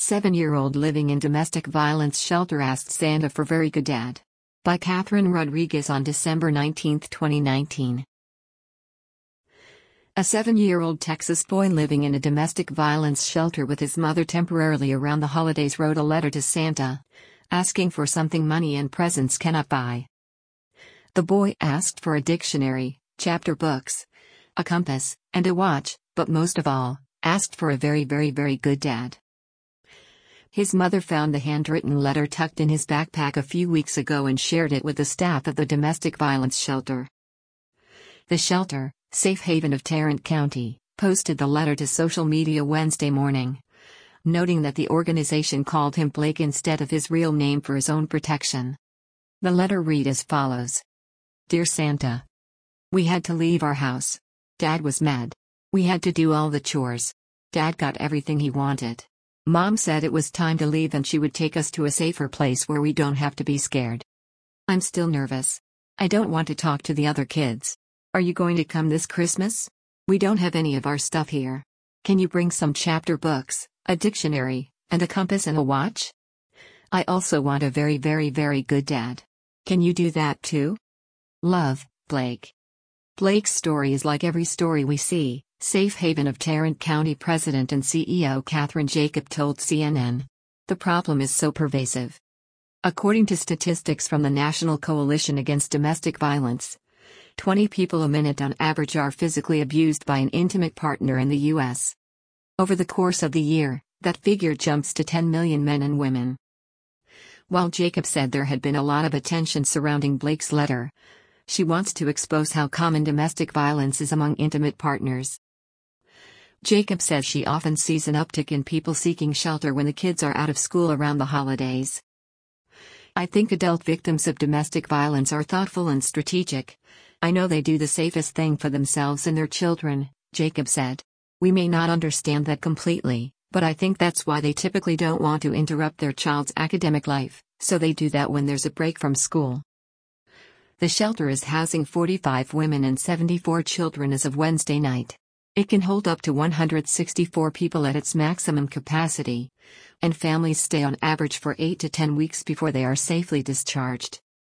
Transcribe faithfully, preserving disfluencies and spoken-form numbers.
Seven-year-old living in domestic violence shelter asked Santa for very good dad. By Catherine Rodriguez on December nineteenth, twenty nineteen. A seven-year-old Texas boy living in a domestic violence shelter with his mother temporarily around the holidays wrote a letter to Santa, asking for something money and presents cannot buy. The boy asked for a dictionary, chapter books, a compass, and a watch, but most of all, asked for a very very very good dad. His mother found the handwritten letter tucked in his backpack a few weeks ago and shared it with the staff of the domestic violence shelter. The shelter, Safe Haven of Tarrant County, posted the letter to social media Wednesday morning, noting that the organization called him Blake instead of his real name for his own protection. The letter read as follows. Dear Santa. We had to leave our house. Dad was mad. We had to do all the chores. Dad got everything he wanted. Mom said it was time to leave and she would take us to a safer place where we don't have to be scared. I'm still nervous. I don't want to talk to the other kids. Are you going to come this Christmas? We don't have any of our stuff here. Can you bring some chapter books, a dictionary, and a compass and a watch? I also want a very very very good dad. Can you do that too? Love, Blake. Blake's story is like every story we see, Safe Haven of Tarrant County President and C E O Catherine Jacob told C N N. The problem is so pervasive. According to statistics from the National Coalition Against Domestic Violence, twenty people a minute on average are physically abused by an intimate partner in the U S. Over the course of the year, that figure jumps to ten million men and women. While Jacob said there had been a lot of attention surrounding Blake's letter, she wants to expose how common domestic violence is among intimate partners. Jacob says she often sees an uptick in people seeking shelter when the kids are out of school around the holidays. I think adult victims of domestic violence are thoughtful and strategic. I know they do the safest thing for themselves and their children, Jacob said. We may not understand that completely, but I think that's why they typically don't want to interrupt their child's academic life, so they do that when there's a break from school. The shelter is housing forty-five women and seventy-four children as of Wednesday night. It can hold up to one hundred sixty-four people at its maximum capacity, and families stay on average for eight to ten weeks before they are safely discharged.